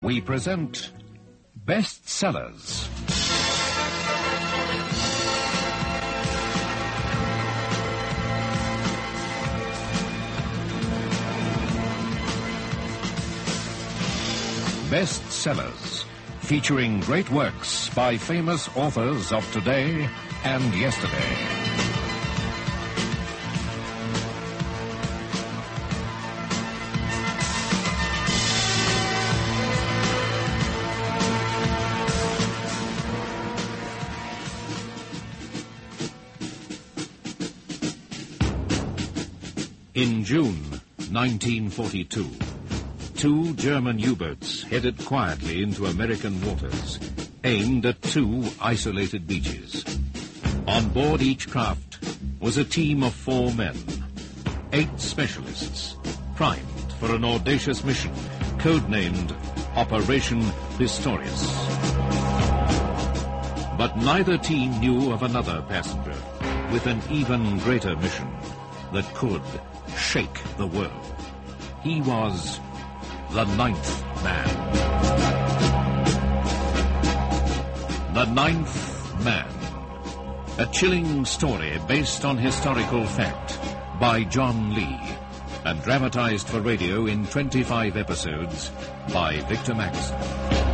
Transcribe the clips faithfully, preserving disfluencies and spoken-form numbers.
we present Best Sellers. Best Sellers, featuring great works by famous authors of today and yesterday. In June nineteen forty-two, two German U-boats headed quietly into American waters, aimed at two isolated beaches. On board each craft was a team of four men, eight specialists, primed for an audacious mission, codenamed Operation Pistorius. But neither team knew of another passenger with an even greater mission that could shake the world. He was the Ninth Man. The Ninth Man. A chilling story based on historical fact by John Lee and dramatized for radio in twenty-five episodes by Victor Magnuson.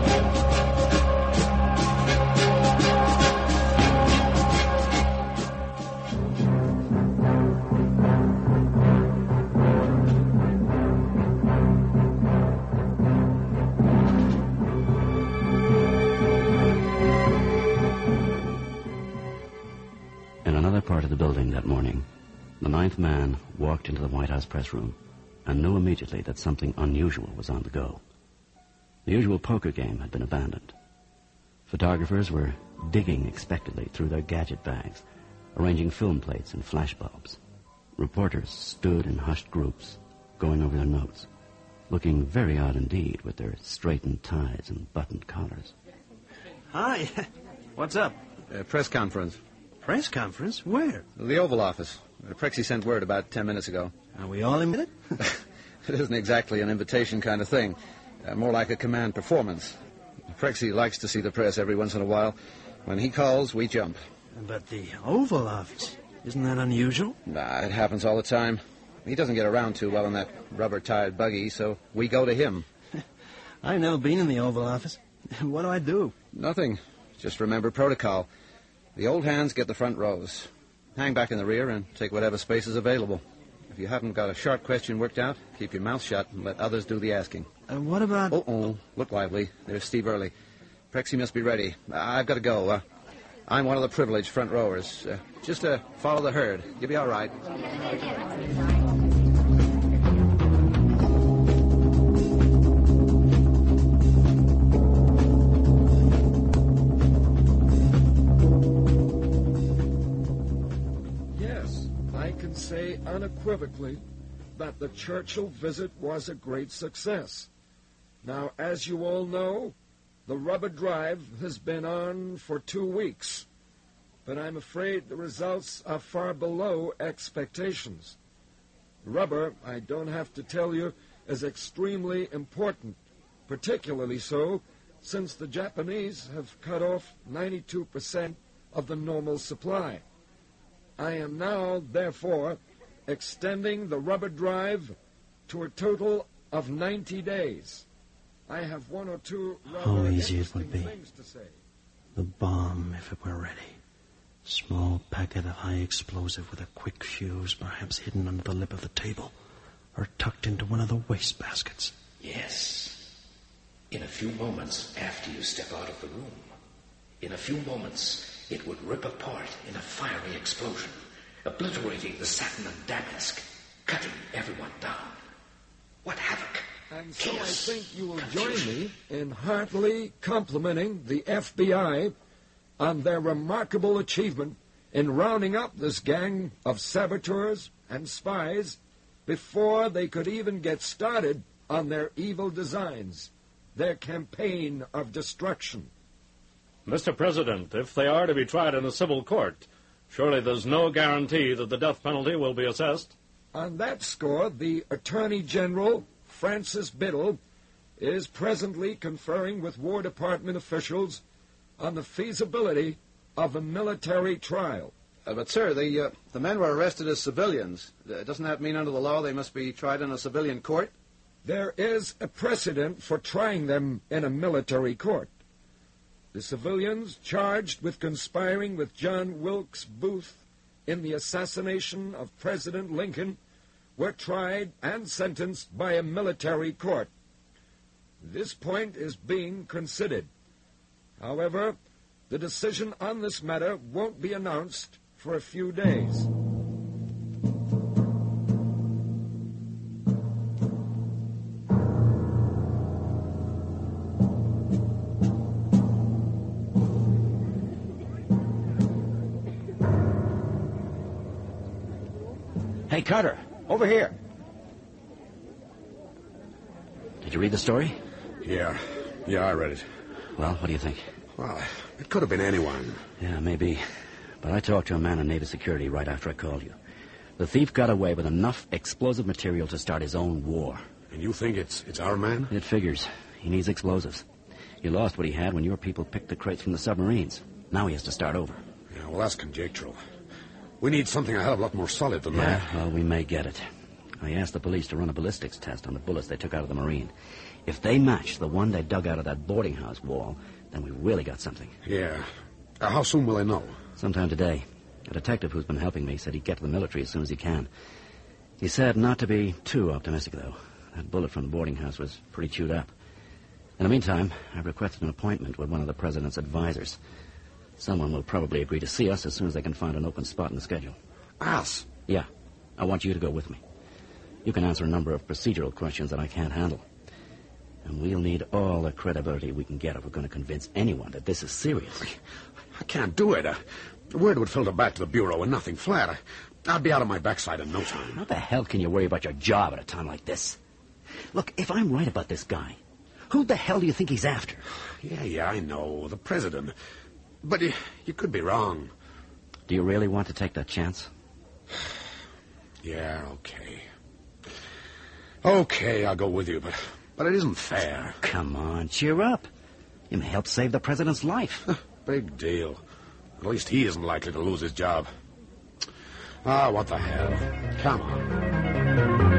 That morning, the Ninth Man walked into the White House press room and knew immediately that something unusual was on the go. The usual poker game had been abandoned. Photographers were digging expectantly through their gadget bags, arranging film plates and flashbulbs. Reporters stood in hushed groups, going over their notes, looking very odd indeed with their straightened ties and buttoned collars. Hi. What's up? A press conference. Press conference? Where? The Oval Office. Prexy sent word about ten minutes ago. Are we all invited? It isn't exactly an invitation kind of thing. Uh, more like a command performance. Prexy likes to see the press every once in a while. When he calls, we jump. But the Oval Office, isn't that unusual? Nah, it happens all the time. He doesn't get around too well in that rubber-tired buggy, so we go to him. I've never been in the Oval Office. What do I do? Nothing. Just remember protocol. The old hands get the front rows. Hang back in the rear and take whatever space is available. If you haven't got a short question worked out, keep your mouth shut and let others do the asking. Uh, what about... Uh-oh. Look lively. There's Steve Early. Prexy must be ready. I've got to go. Uh, I'm one of the privileged front rowers. Uh, just uh, follow the herd. You'll be all right. Say unequivocally that the Churchill visit was a great success. Now, as you all know, the rubber drive has been on for two weeks, but I'm afraid the results are far below expectations. Rubber, I don't have to tell you, is extremely important, particularly so since the Japanese have cut off ninety-two percent of the normal supply. I am now, therefore, extending the rubber drive to a total of ninety days. I have one or two rather How easy it would be. things to say. The bomb, if it were ready. Small packet of high explosive with a quick fuse, perhaps hidden under the lip of the table, or tucked into one of the waste baskets. Yes. In a few moments after you step out of the room. In a few moments, it would rip apart in a fiery explosion, obliterating the satin and damask, cutting everyone down. What havoc! And so Chaos, I think you will confusion. join me in heartily complimenting the F B I on their remarkable achievement in rounding up this gang of saboteurs and spies before they could even get started on their evil designs, their campaign of destruction. Mister President, if they are to be tried in a civil court, surely there's no guarantee that the death penalty will be assessed? On that score, the Attorney General, Francis Biddle, is presently conferring with War Department officials on the feasibility of a military trial. Uh, but, sir, the uh, the men were arrested as civilians. Uh, doesn't that mean under the law they must be tried in a civilian court? There is a precedent for trying them in a military court. The civilians charged with conspiring with John Wilkes Booth in the assassination of President Lincoln were tried and sentenced by a military court. This point is being considered. However, the decision on this matter won't be announced for a few days. Hey, Carter, over here. Did you read the story? Yeah. Yeah, I read it. Well, what do you think? Well, it could have been anyone. Yeah, maybe. But I talked to a man in Navy security right after I called you. The thief got away with enough explosive material to start his own war. And you think it's it's our man? It figures. He needs explosives. He lost what he had when your people picked the crates from the submarines. Now he has to start over. Yeah, well, that's conjectural. We need something a hell of a lot more solid than yeah, that. Well, we may get it. I asked the police to run a ballistics test on the bullets they took out of the Marine. If they match the one they dug out of that boarding house wall, then we really got something. Yeah. Uh, how soon will I know? Sometime today. A detective who's been helping me said he'd get to the military as soon as he can. He said not to be too optimistic, though. That bullet from the boarding house was pretty chewed up. In the meantime, I've requested an appointment with one of the president's advisors. Someone will probably agree to see us as soon as they can find an open spot in the schedule. Us? Yeah. I want you to go with me. You can answer a number of procedural questions that I can't handle. And we'll need all the credibility we can get if we're going to convince anyone that this is serious. I can't do it. Uh, word would filter back to the Bureau and nothing flat. I, I'd be out of my backside in no time. How the hell can you worry about your job at a time like this? Look, if I'm right about this guy, who the hell do you think he's after? Yeah, yeah, I know. The president. But you, you could be wrong. Do you really want to take that chance? Yeah, okay. Okay, I'll go with you, but but it isn't fair. Come on, cheer up. You may help save the president's life. Big deal. At least he isn't likely to lose his job. Ah, what the hell. Come on.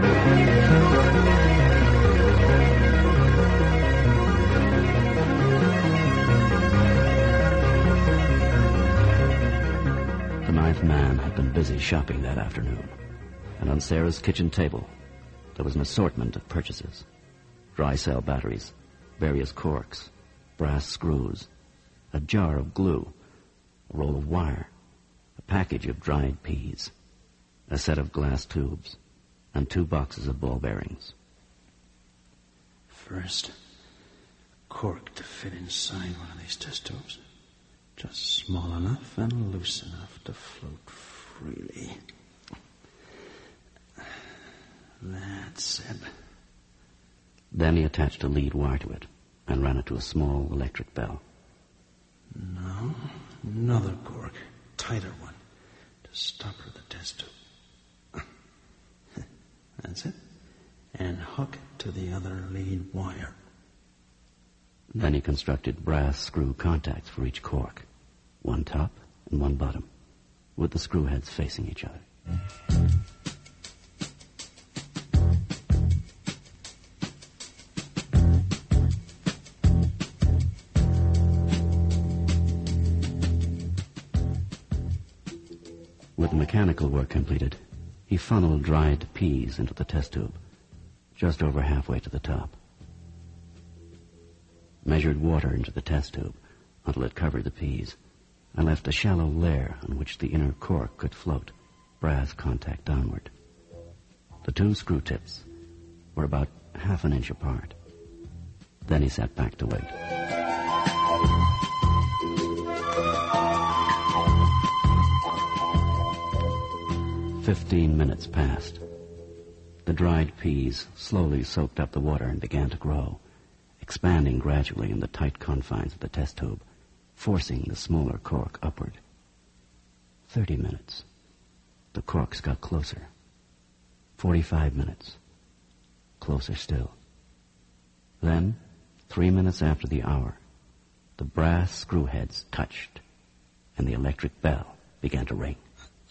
The ninth man had been busy shopping that afternoon, and on Sarah's kitchen table there was an assortment of purchases. Dry cell batteries, various corks, brass screws, a jar of glue, a roll of wire, a package of dried peas, a set of glass tubes, and two boxes of ball bearings. First, cork to fit inside one of these test tubes. Just small enough and loose enough to float freely. That's it. Then he attached a lead wire to it and ran it to a small electric bell. No, another cork, tighter one, to stopper the test tube. That's it. And hook it to the other lead wire. Then he constructed brass screw contacts for each cork, one top and one bottom, with the screw heads facing each other. With the mechanical work completed, he funneled dried peas into the test tube, just over halfway to the top. Measured water into the test tube until it covered the peas, and left a shallow layer on which the inner cork could float, brass contact downward. The two screw tips were about half an inch apart. Then he sat back to wait. Fifteen minutes passed. The dried peas slowly soaked up the water and began to grow, expanding gradually in the tight confines of the test tube, forcing the smaller cork upward. Thirty minutes. The corks got closer. Forty-five minutes. Closer still. Then, three minutes after the hour, the brass screw heads touched, and the electric bell began to ring.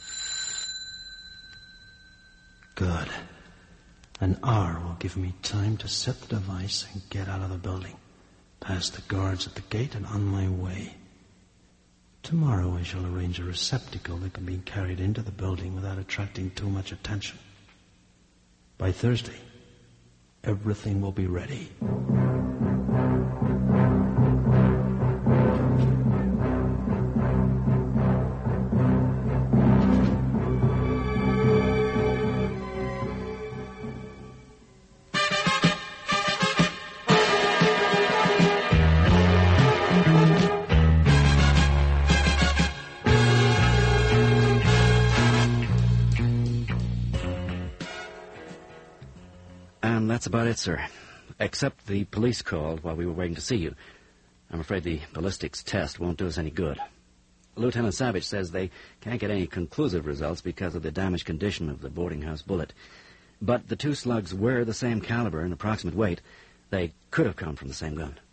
Good. An hour will give me time to set the device and get out of the building, past the guards at the gate and on my way. Tomorrow I shall arrange a receptacle that can be carried into the building without attracting too much attention. By Thursday, everything will be ready. That's about it, sir. Except the police called while we were waiting to see you. I'm afraid the ballistics test won't do us any good. Lieutenant Savage says they can't get any conclusive results because of the damaged condition of the boarding house bullet. But the two slugs were the same caliber and approximate weight. They could have come from the same gun.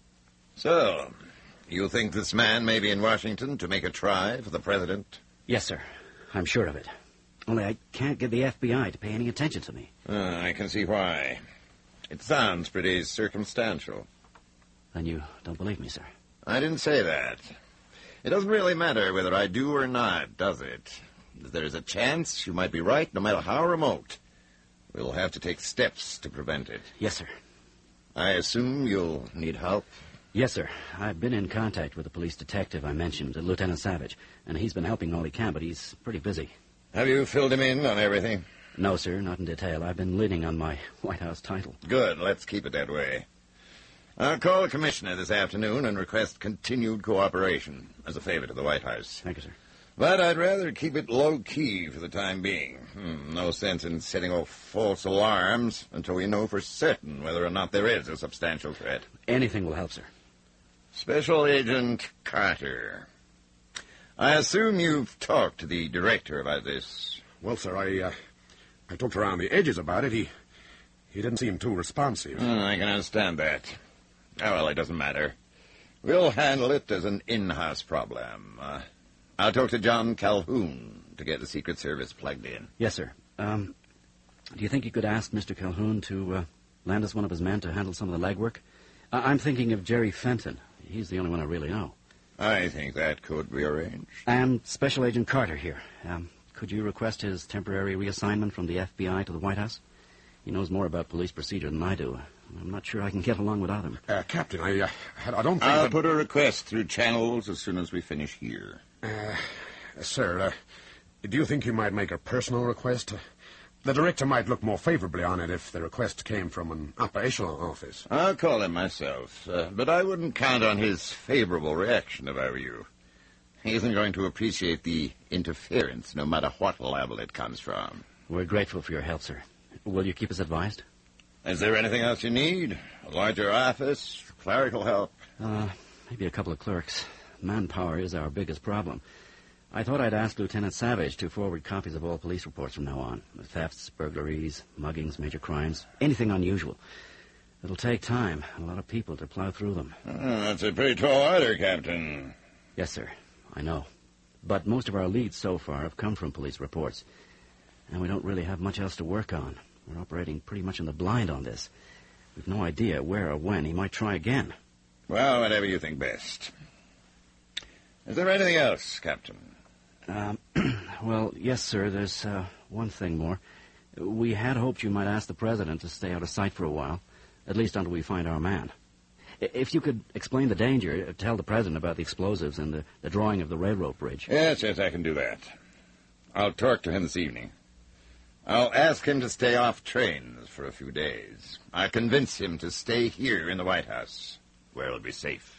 So, you think this man may be in Washington to make a try for the president? Yes, sir. I'm sure of it. Only I can't get the F B I to pay any attention to me. Uh, I can see why. It sounds pretty circumstantial. Then you don't believe me, sir? I didn't say that. It doesn't really matter whether I do or not, does it? There's a chance you might be right, no matter how remote. We'll have to take steps to prevent it. Yes, sir. I assume you'll need help? Yes, sir. I've been in contact with the police detective I mentioned, Lieutenant Savage, and he's been helping all he can, but he's pretty busy. Have you filled him in on everything? No, sir, not in detail. I've been leaning on my White House title. Good. Let's keep it that way. I'll call the commissioner this afternoon and request continued cooperation as a favor to the White House. Thank you, sir. But I'd rather keep it low-key for the time being. Hmm, no sense in setting off false alarms until we know for certain whether or not there is a substantial threat. Anything will help, sir. Special Agent Carter. I assume you've talked to the director about this. Well, sir, I, uh, I talked around the edges about it. He, he didn't seem too responsive. Mm, I can understand that. Oh, well, it doesn't matter. We'll handle it as an in-house problem. Uh, I'll talk to John Calhoun to get the Secret Service plugged in. Yes, sir. Um, do you think you could ask Mister Calhoun to uh, lend us one of his men to handle some of the legwork? Uh, I'm thinking of Jerry Fenton. He's the only one I really know. I think that could be arranged. And Special Agent Carter here. Um, could you request his temporary reassignment from the F B I to the White House? He knows more about police procedure than I do. I'm not sure I can get along without him. Uh, Captain, I, uh, I don't think I'll that... put a request through channels as soon as we finish here. Uh, sir, uh, do you think you might make a personal request? Uh, the director might look more favorably on it if the request came from an upper echelon office. I'll call him myself, uh, but I wouldn't count on his favorable reaction if I were you. He isn't going to appreciate the interference, no matter what level it comes from. We're grateful for your help, sir. Will you keep us advised? Is there anything else you need? A larger office? Clerical help? Uh, maybe a couple of clerks. Manpower is our biggest problem. I thought I'd ask Lieutenant Savage to forward copies of all police reports from now on. Thefts, burglaries, muggings, major crimes, anything unusual. It'll take time, a lot of people to plow through them. Oh, that's a pretty tall order, Captain. Yes, sir. I know. But most of our leads so far have come from police reports. And we don't really have much else to work on. We're operating pretty much in the blind on this. We've no idea where or when he might try again. Well, whatever you think best. Is there anything else, Captain? Um, well, yes, sir, there's uh, one thing more. We had hoped you might ask the President to stay out of sight for a while, at least until we find our man. If you could explain the danger, tell the President about the explosives and the, the drawing of the railroad bridge. Yes, yes, I can do that. I'll talk to him this evening. I'll ask him to stay off trains for a few days. I'll convince him to stay here in the White House, where he'll be safe.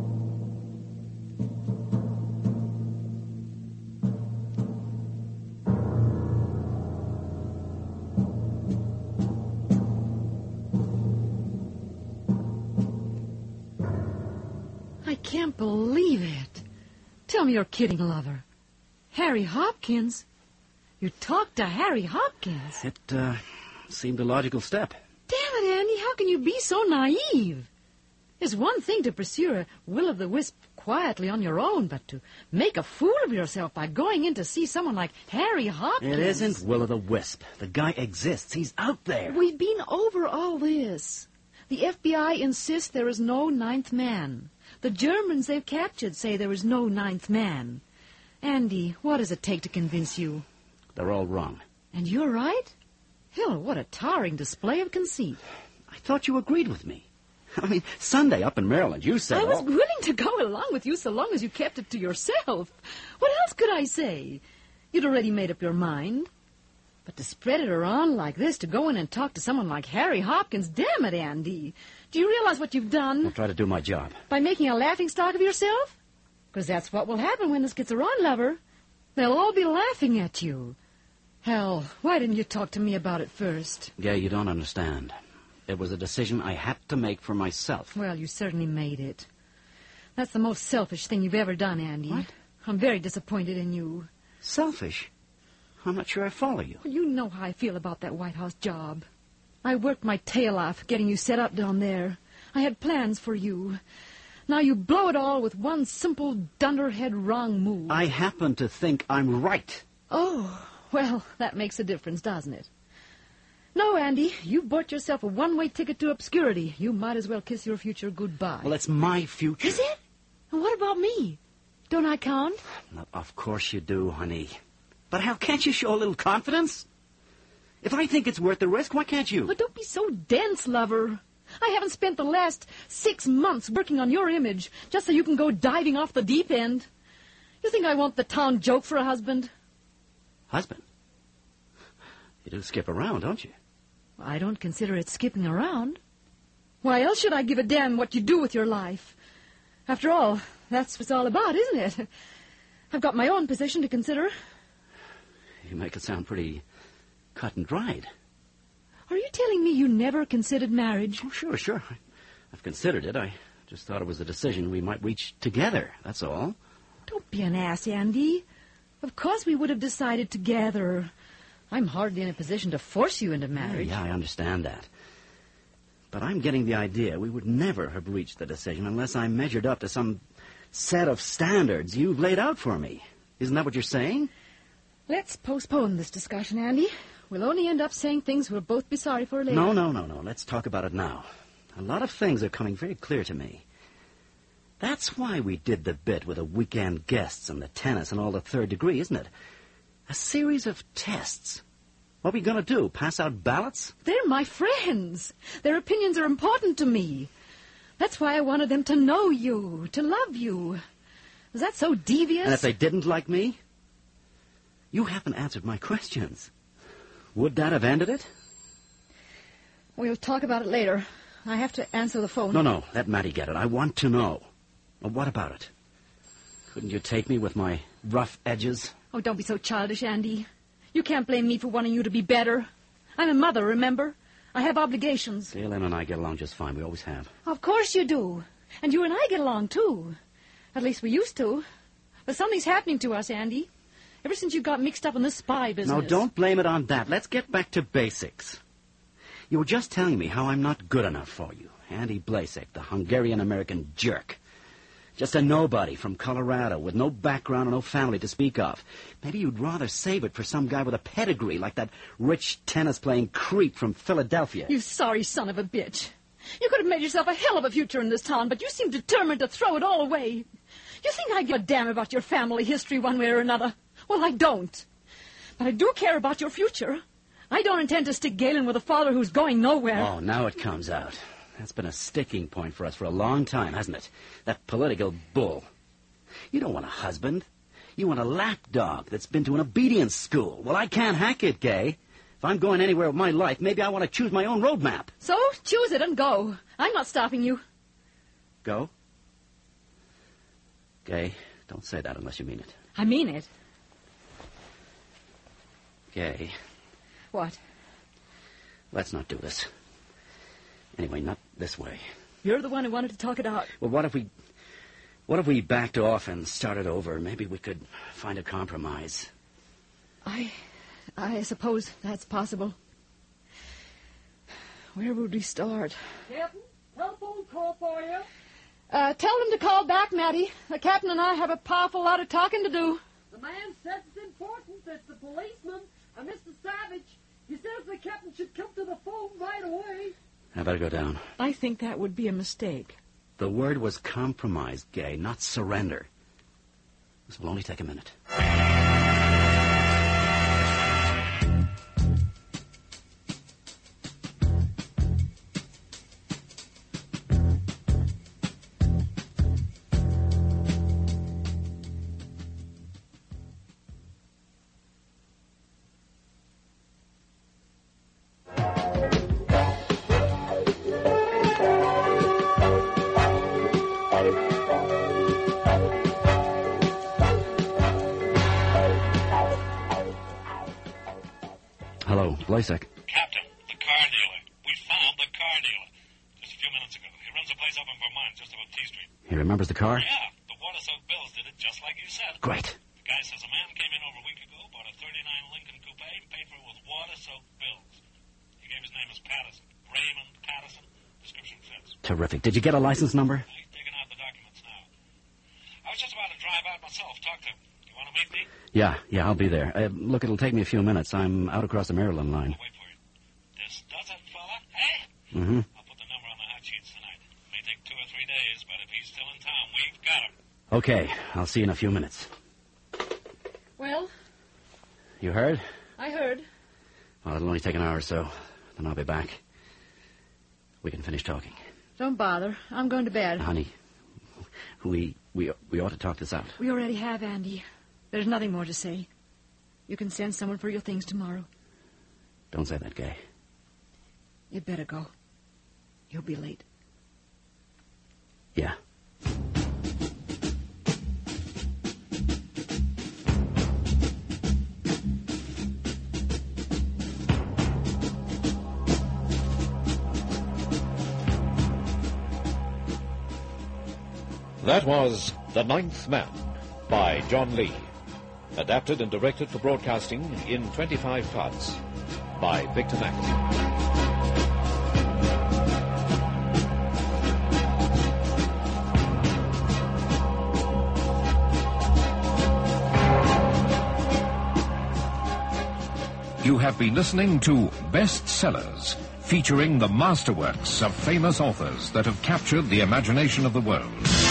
I can't believe it. Tell me you're kidding, lover. Harry Hopkins? You talked to Harry Hopkins? It uh, seemed a logical step. Damn it, Andy, how can you be so naive? It's one thing to pursue a will-o'-the-wisp quietly on your own, but to make a fool of yourself by going in to see someone like Harry Hopkins... It isn't will-o'-the-wisp. The guy exists. He's out there. We've been over all this. The F B I insists there is no ninth man. The Germans they've captured say there is no ninth man. Andy, what does it take to convince you? They're all wrong. And you're right? Hell, what a towering display of conceit. I thought you agreed with me. I mean, Sunday up in Maryland, you said... I was all... willing to go along with you so long as you kept it to yourself. What else could I say? You'd already made up your mind. But to spread it around like this, to go in and talk to someone like Harry Hopkins, damn it, Andy. Do you realize what you've done? I'll try to do my job. By making a laughingstock of yourself? Because that's what will happen when this gets around, lover. They'll all be laughing at you. Hell, why didn't you talk to me about it first? Yeah, you don't understand. It was a decision I had to make for myself. Well, you certainly made it. That's the most selfish thing you've ever done, Andy. What? I'm very disappointed in you. Selfish? I'm not sure I follow you. Well, you know how I feel about that White House job. I worked my tail off getting you set up down there. I had plans for you. Now you blow it all with one simple dunderhead wrong move. I happen to think I'm right. Oh, well, that makes a difference, doesn't it? No, Andy, you've bought yourself a one-way ticket to obscurity. You might as well kiss your future goodbye. Well, it's my future. Is it? And what about me? Don't I count? Well, of course you do, honey. But how can't you show a little confidence? If I think it's worth the risk, why can't you? But don't be so dense, lover. I haven't spent the last six months working on your image just so you can go diving off the deep end. You think I want the town joke for a husband? Husband? You do skip around, don't you? I don't consider it skipping around. Why else should I give a damn what you do with your life? After all, that's what it's all about, isn't it? I've got my own position to consider. You make it sound pretty cut and dried. Are you telling me you never considered marriage? Oh, sure, sure. I've considered it. I just thought it was a decision we might reach together, that's all. Don't be an ass, Andy. Of course we would have decided together. I'm hardly in a position to force you into marriage. Yeah, I understand that. But I'm getting the idea we would never have reached the decision unless I measured up to some set of standards you've laid out for me. Isn't that what you're saying? Let's postpone this discussion, Andy. We'll only end up saying things we'll both be sorry for later. No, no, no, no. Let's talk about it now. A lot of things are coming very clear to me. That's why we did the bit with the weekend guests and the tennis and all the third degree, isn't it? A series of tests. What are we going to do? Pass out ballots? They're my friends. Their opinions are important to me. That's why I wanted them to know you, to love you. Is that so devious? And if they didn't like me? You haven't answered my questions. Would that have ended it? We'll talk about it later. I have to answer the phone. No, no. Let Mattie get it. I want to know. Well, what about it? Couldn't you take me with my rough edges? Oh, don't be so childish, Andy. You can't blame me for wanting you to be better. I'm a mother, remember? I have obligations. Dale and I get along just fine. We always have. Of course you do. And you and I get along, too. At least we used to. But something's happening to us, Andy. Ever since you got mixed up in this spy business. Now, don't blame it on that. Let's get back to basics. You were just telling me how I'm not good enough for you. Andy Blasek, the Hungarian-American jerk. Just a nobody from Colorado with no background and no family to speak of. Maybe you'd rather save it for some guy with a pedigree like that rich tennis-playing creep from Philadelphia. You sorry son of a bitch. You could have made yourself a hell of a future in this town, but you seem determined to throw it all away. You think I give a damn about your family history one way or another? Well, I don't. But I do care about your future. I don't intend to stick Galen with a father who's going nowhere. Oh, now it comes out. That's been a sticking point for us for a long time, hasn't it? That political bull. You don't want a husband. You want a lapdog that's been to an obedience school. Well, I can't hack it, Gay. If I'm going anywhere with my life, maybe I want to choose my own road map. So, choose it and go. I'm not stopping you. Go? Gay, don't say that unless you mean it. I mean it. Gay. What? Let's not do this. Anyway, not this way. You're the one who wanted to talk it out. Well, what if we... What if we backed off and started over? Maybe we could find a compromise. I... I suppose that's possible. Where would we start? Captain, telephone call for you. Uh, tell them to call back, Matty. The captain and I have a powerful lot of talking to do. The man says it's important. It's the policeman, uh, Mister Savage. He says the captain should come to the phone right away. I better go down. I think that would be a mistake. The word was compromise, Gay, not surrender. This will only take a minute. Hello, Blasek. Captain, the car dealer. We found the car dealer just a few minutes ago. He runs a place up in Vermont, just above T Street. He remembers the car? Yeah, the water-soaked bills did it just like you said. Great. The guy says a man came in over a week ago, bought a thirty-nine Lincoln Coupe, and paid for it with water-soaked bills. He gave his name as Patterson. Raymond Patterson. Description fits. Terrific. Did you get a license number? He's digging out the documents now. I was just about to drive out myself, talk to him. You want to meet me? Yeah, yeah, I'll be there. Uh, look, it'll take me a few minutes. I'm out across the Maryland line. I'll wait for you. This does it, fella. Hey? Mm-hmm. I'll put the number on the hot sheets tonight. May take two or three days, but if he's still in town, we've got him. Okay, I'll see you in a few minutes. Well, You heard? I heard. Well, it'll only take an hour or so. Then I'll be back. We can finish talking. Don't bother. I'm going to bed. Honey, we we we ought to talk this out. We already have, Andy. There's nothing more to say. You can send someone for your things tomorrow. Don't say that, Gay. You'd better go. You'll be late. Yeah. That was The Ninth Man by John Lee. Adapted and directed for broadcasting in twenty-five parts by Victor Mack. You have been listening to Bestsellers, featuring the masterworks of famous authors that have captured the imagination of the world.